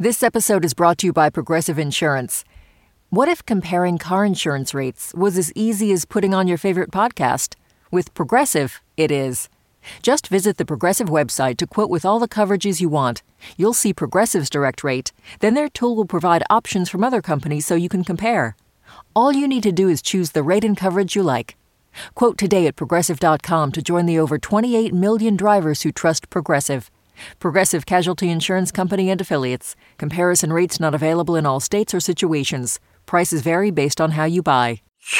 This episode is brought to you by Progressive Insurance. What if comparing car insurance rates was as easy as putting on your favorite podcast? With Progressive, it is. Just visit the Progressive website to quote with all the coverages you want. You'll see Progressive's direct rate. Then their tool will provide options from other companies so you can compare. All you need to do is choose the rate and coverage you like. Quote today at Progressive.com to join the over 28 million drivers who trust Progressive. Progressive Casualty Insurance Company and Affiliates. Comparison rates not available in all states or situations. Prices vary based on how you buy.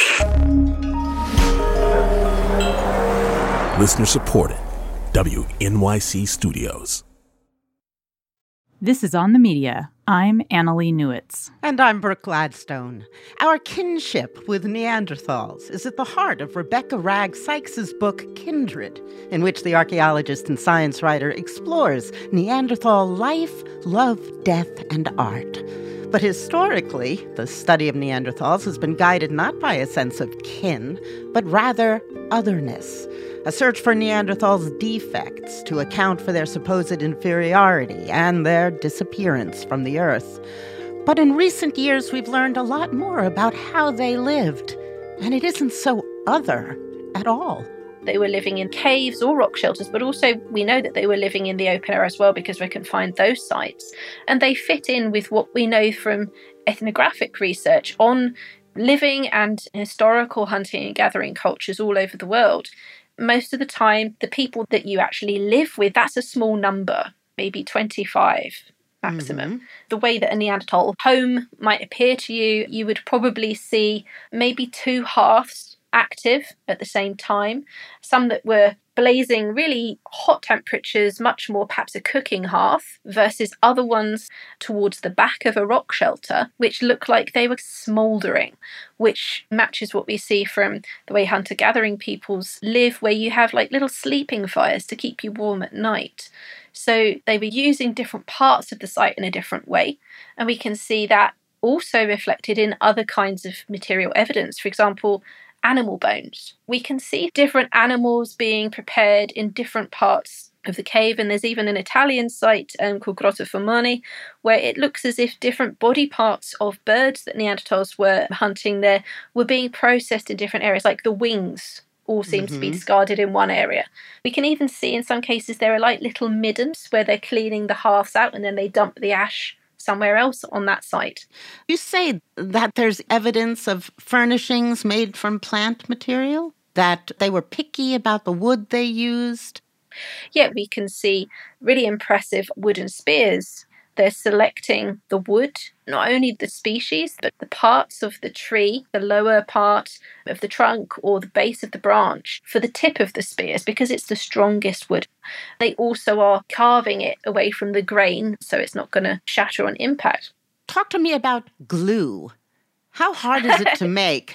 Listener supported. WNYC Studios. This is On the Media. I'm Annalee Newitz. And I'm Brooke Gladstone. Our kinship with Neanderthals is at the heart of Rebecca Ragg Sykes's book, Kindred, in which the archaeologist and science writer explores Neanderthal life, love, death, and art. But historically, the study of Neanderthals has been guided not by a sense of kin, but rather otherness. A search for Neanderthals' defects to account for their supposed inferiority and their disappearance from the earth. But in recent years, we've learned a lot more about how they lived, and it isn't so other at all. They were living in caves or rock shelters, but also we know that they were living in the open air as well because we can find those sites. And they fit in with what we know from ethnographic research on living and historical hunting and gathering cultures all over the world. Most of the time, the people that you actually live with, that's a small number, maybe 25 maximum. Mm-hmm. The way that a Neanderthal home might appear to you, you would probably see maybe 2 hearths active at the same time. Some that were blazing really hot temperatures, much more perhaps a cooking hearth, versus other ones towards the back of a rock shelter, which look like they were smouldering, which matches what we see from the way hunter-gathering peoples live, where you have like little sleeping fires to keep you warm at night. So they were using different parts of the site in a different way, and we can see that also reflected in other kinds of material evidence. For example, animal bones. We can see different animals being prepared in different parts of the cave, and there's even an Italian site called Grotta Formani where it looks as if different body parts of birds that Neanderthals were hunting there were being processed in different areas, like the wings all seem to be discarded in one area. We can even see in some cases there are like little middens where they're cleaning the hearths out and then they dump the ash somewhere else on that site. You say that there's evidence of furnishings made from plant material? That they were picky about the wood they used? Yeah, we can see really impressive wooden spears. They're selecting the wood, not only the species, but the parts of the tree, the lower part of the trunk or the base of the branch for the tip of the spears because it's the strongest wood. They also are carving it away from the grain so it's not going to shatter on impact. Talk to me about glue. How hard is it to make?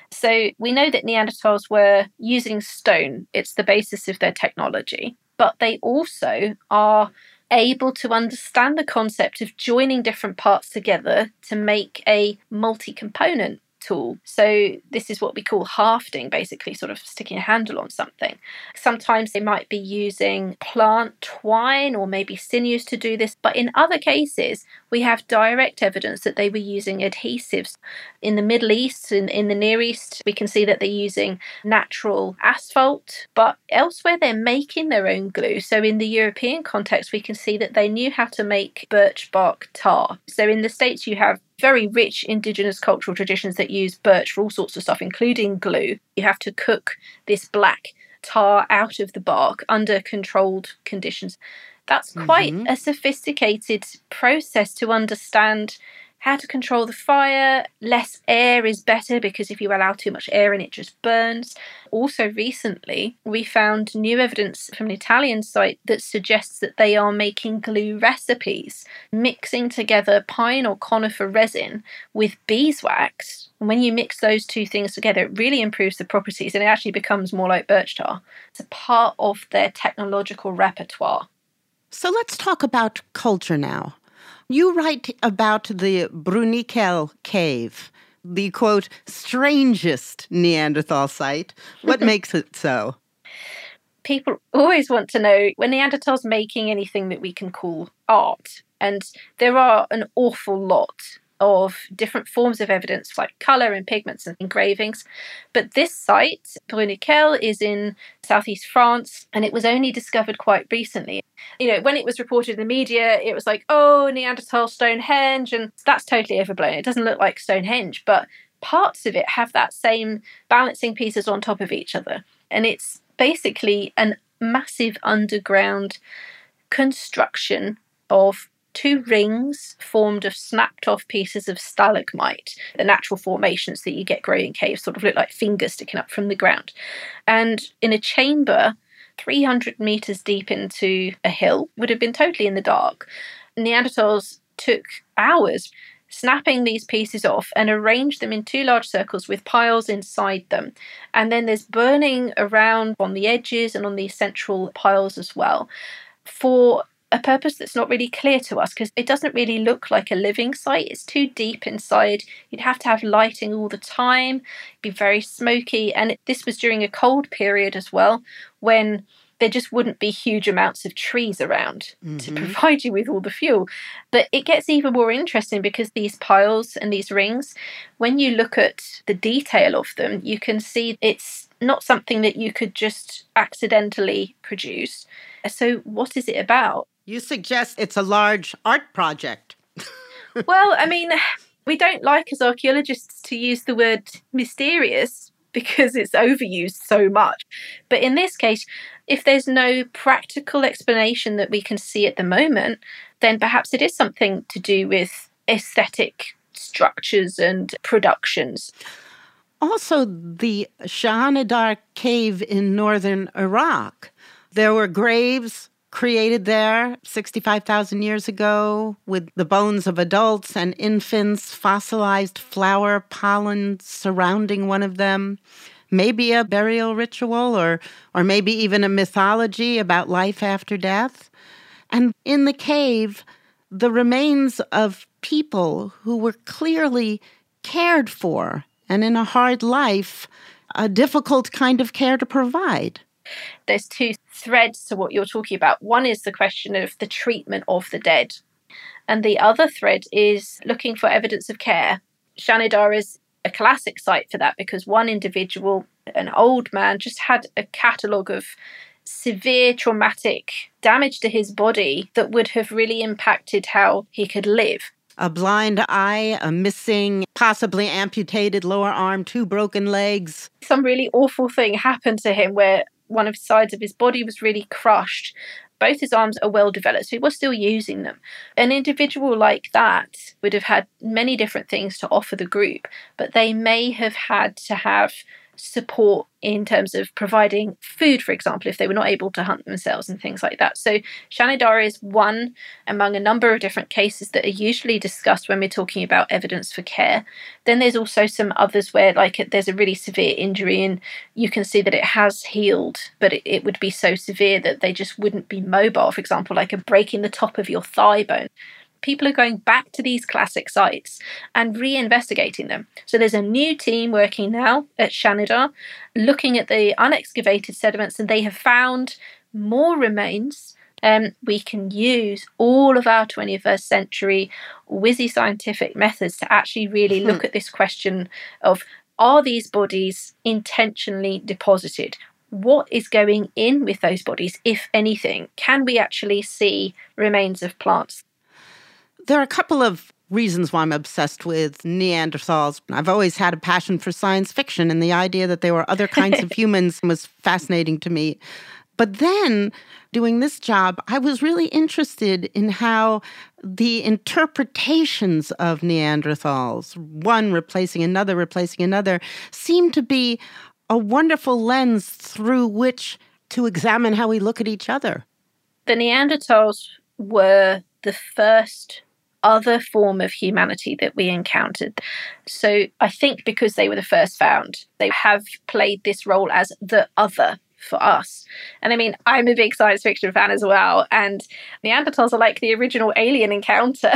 So we know that Neanderthals were using stone. It's the basis of their technology. But they also are able to understand the concept of joining different parts together to make a multi-component tool. So this is what we call hafting, basically sort of sticking a handle on something. Sometimes they might be using plant twine or maybe sinews to do this, but in other cases we have direct evidence that they were using adhesives. In the Middle East, in the Near East, we can see that they're using natural asphalt, but elsewhere they're making their own glue. So in the European context, we can see that they knew how to make birch bark tar. So in the States, you have very rich indigenous cultural traditions that use birch for all sorts of stuff, including glue. You have to cook this black tar out of the bark under controlled conditions. That's quite a sophisticated process to understand how to control the fire. Less air is better because if you allow too much air in, it just burns. Also recently, we found new evidence from an Italian site that suggests that they are making glue recipes, mixing together pine or conifer resin with beeswax. And when you mix those two things together, it really improves the properties and it actually becomes more like birch tar. It's a part of their technological repertoire. So let's talk about culture now. You write about the Bruniquel Cave, the, quote, strangest Neanderthal site. What makes it so? people always want to know, when Neanderthals making anything that we can call art, and there are an awful lot of different forms of evidence like colour and pigments and engravings. But this site, Bruniquel, is in southeast France, and it was only discovered quite recently. When it was reported in the media, it was like, oh, Neanderthal Stonehenge, and that's totally overblown. It doesn't look like Stonehenge, but parts of it have that same balancing pieces on top of each other. And it's basically a massive underground construction of 2 rings formed of snapped off pieces of stalagmite. The natural formations that you get growing in caves sort of look like fingers sticking up from the ground. And in a chamber 300 meters deep into a hill, would have been totally in the dark. Neanderthals took hours snapping these pieces off and arranged them in 2 large circles with piles inside them. And then there's burning around on the edges and on these central piles as well, for a purpose that's not really clear to us, because it doesn't really look like a living site. It's too deep inside. You'd have to have lighting all the time, it'd be very smoky. And this was during a cold period as well, when there just wouldn't be huge amounts of trees around to provide you with all the fuel. But it gets even more interesting because these piles and these rings, when you look at the detail of them, you can see it's not something that you could just accidentally produce. So what is it about? You suggest it's a large art project. Well, I mean, we don't like as archaeologists to use the word mysterious because it's overused so much. But in this case, if there's no practical explanation that we can see at the moment, then perhaps it is something to do with aesthetic structures and productions. Also, the Shahnadar cave in northern Iraq. There were graves created there 65,000 years ago with the bones of adults and infants, fossilized flower pollen surrounding one of them. Maybe a burial ritual or maybe even a mythology about life after death. And in the cave, the remains of people who were clearly cared for and in a hard life, a difficult kind of care to provide. There's 2 threads to what you're talking about. One is the question of the treatment of the dead. And the other thread is looking for evidence of care. Shahnadar is a classic site for that because one individual, an old man, just had a catalogue of severe traumatic damage to his body that would have really impacted how he could live. A blind eye, a missing, possibly amputated lower arm, 2 broken legs. Some really awful thing happened to him where one of the sides of his body was really crushed. Both his arms are well developed, so he was still using them. An individual like that would have had many different things to offer the group, but they may have had to have support in terms of providing food, for example, if they were not able to hunt themselves and things like that. So Shahnadar is one among a number of different cases that are usually discussed when we're talking about evidence for care. Then there's also some others where there's a really severe injury and you can see that it has healed, but it would be so severe that they just wouldn't be mobile, for example, like a break in the top of your thigh bone. People are going back to these classic sites and re-investigating them. So there's a new team working now at Shahnadar looking at the unexcavated sediments, and they have found more remains. We can use all of our 21st century whizzy scientific methods to actually really look at this question of, are these bodies intentionally deposited? What is going in with those bodies, if anything? Can we actually see remains of plants? There are a couple of reasons why I'm obsessed with Neanderthals. I've always had a passion for science fiction, and the idea that there were other kinds of humans was fascinating to me. But then, doing this job, I was really interested in how the interpretations of Neanderthals, one replacing another, seemed to be a wonderful lens through which to examine how we look at each other. The Neanderthals were the first other form of humanity that we encountered. So I think because they were the first found, they have played this role as the other for us. And I mean, I'm a big science fiction fan as well, and Neanderthals are like the original alien encounter.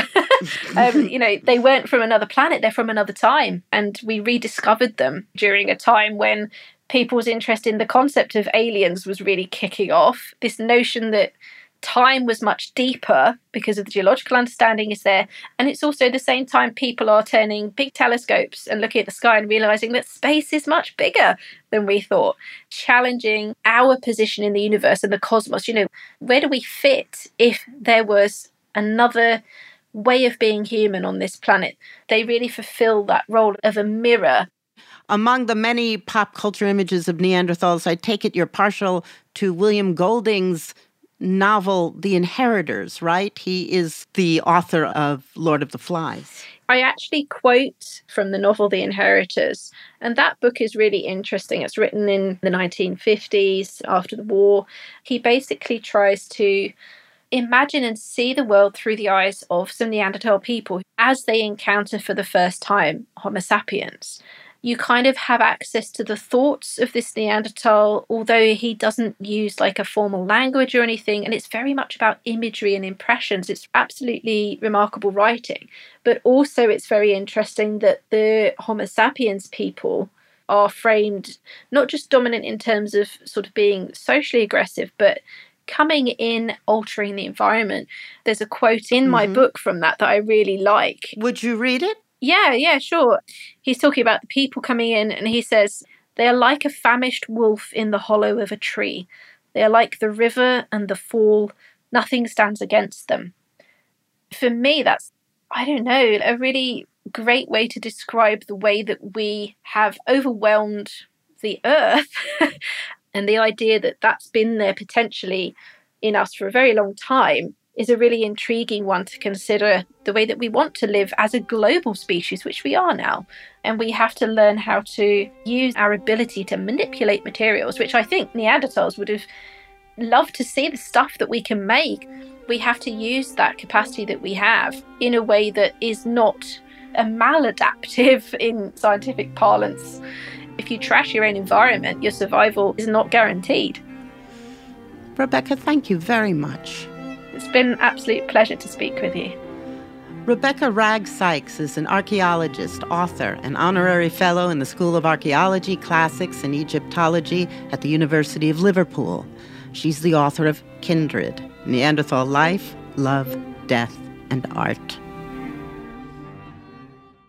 They weren't from another planet, they're from another time, and we rediscovered them during a time when people's interest in the concept of aliens was really kicking off. This notion that time was much deeper because of the geological understanding is there. And it's also at the same time people are turning big telescopes and looking at the sky and realizing that space is much bigger than we thought, challenging our position in the universe and the cosmos. You know, where do we fit if there was another way of being human on this planet? They really fulfill that role of a mirror. Among the many pop culture images of Neanderthals, I take it you're partial to William Golding's novel, The Inheritors, right? He is the author of Lord of the Flies. I actually quote from the novel The Inheritors, and that book is really interesting. It's written in the 1950s, after the war. He basically tries to imagine and see the world through the eyes of some Neanderthal people as they encounter for the first time Homo sapiens. You kind of have access to the thoughts of this Neanderthal, although he doesn't use like a formal language or anything, and it's very much about imagery and impressions. It's absolutely remarkable writing. But also it's very interesting that the Homo sapiens people are framed not just dominant in terms of sort of being socially aggressive, but coming in, altering the environment. There's a quote in my book from that I really like. Would you read it? Yeah, sure. He's talking about the people coming in, and he says, "They are like a famished wolf in the hollow of a tree. They are like the river and the fall. Nothing stands against them." For me, that's, I don't know, a really great way to describe the way that we have overwhelmed the earth and the idea that that's been there potentially in us for a very long time is a really intriguing one to consider, the way that we want to live as a global species, which we are now. And we have to learn how to use our ability to manipulate materials, which I think Neanderthals would have loved to see the stuff that we can make. We have to use that capacity that we have in a way that is not a maladaptive in scientific parlance. If you trash your own environment, your survival is not guaranteed. Rebecca, thank you very much. It's been an absolute pleasure to speak with you. Rebecca Wragg-Sykes is an archaeologist, author, and honorary fellow in the School of Archaeology, Classics, and Egyptology at the University of Liverpool. She's the author of Kindred: Neanderthal Life, Love, Death, and Art.